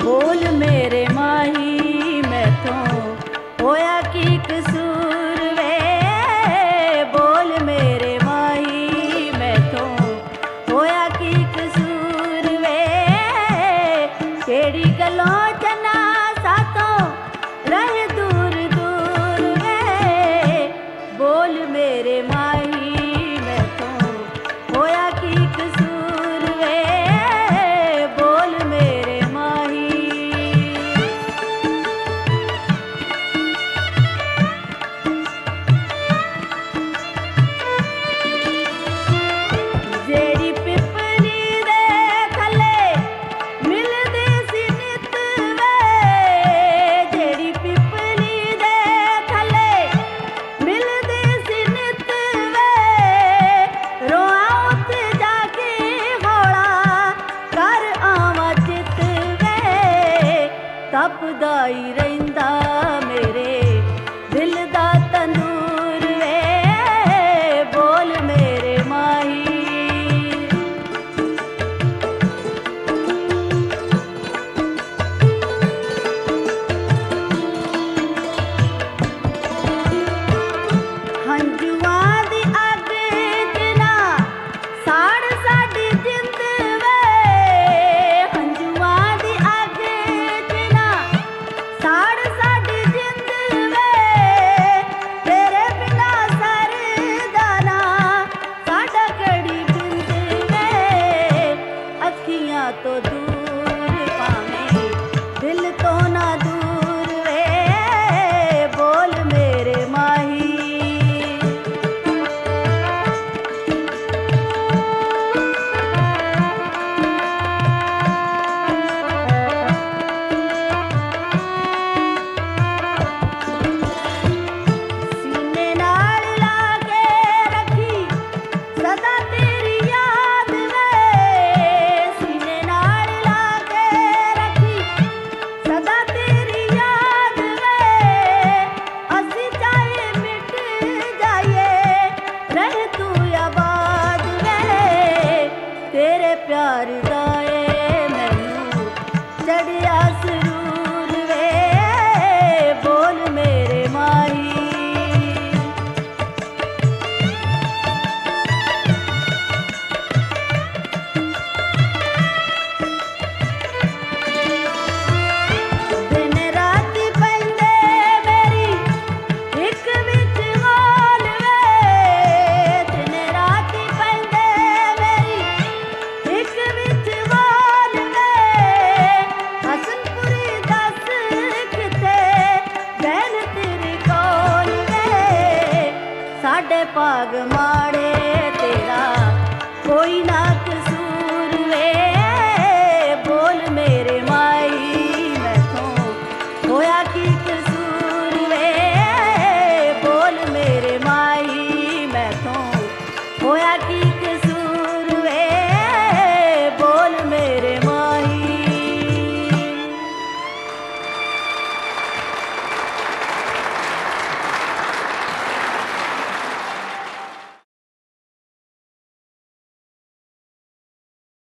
बोल मेरे माही मैथों होया की कसूर वे। बोल मेरे माही मैथों होया की कसूर वे। केड़ी गलों जना साथों रहे दूर दूर वे। बोल मेरे माही मैथों होया की कसूर वे। बोल मेरे माही। जेड़ी पिपली दे थले मिलदी सी नित वे। जेड़ी पिपली दे थले मिलदी सी नित वे। रोआं उत्ते जाके हौला कर आवां चित वे। तपदा ही रहिंदा मेरे दिल दा तंदूर वे। बोल मेरे माही। हंजुआं दी अग च ना साड़ साडी जिंद वे। हंजुआं दी अग च ना साड़ साडी जिंद वे। तेरे बिना सरदा ना साडा कड़ी बिंद वे। अखियां तो दूर भावें दिल तो ना दूर वे। बोल मेरे माही। सीने नाल लाके रखी सदा तेरी याद वे। सीने नाल लाके रखी सदा तेरी याद वे। असी चाहे मिट जाइए रह तू आबाद वे। तेरे प्यार दा ए मैनू चढ़िया सरूर वे। बोल मेरे माही। दिन रात पैंदे मेरी हिक विच हाल वे। दिन रात पैंदे मेरी हिक विच हाल वे। हसनपुरी दस किथे बैन तेरे कोल वे। साडे भाग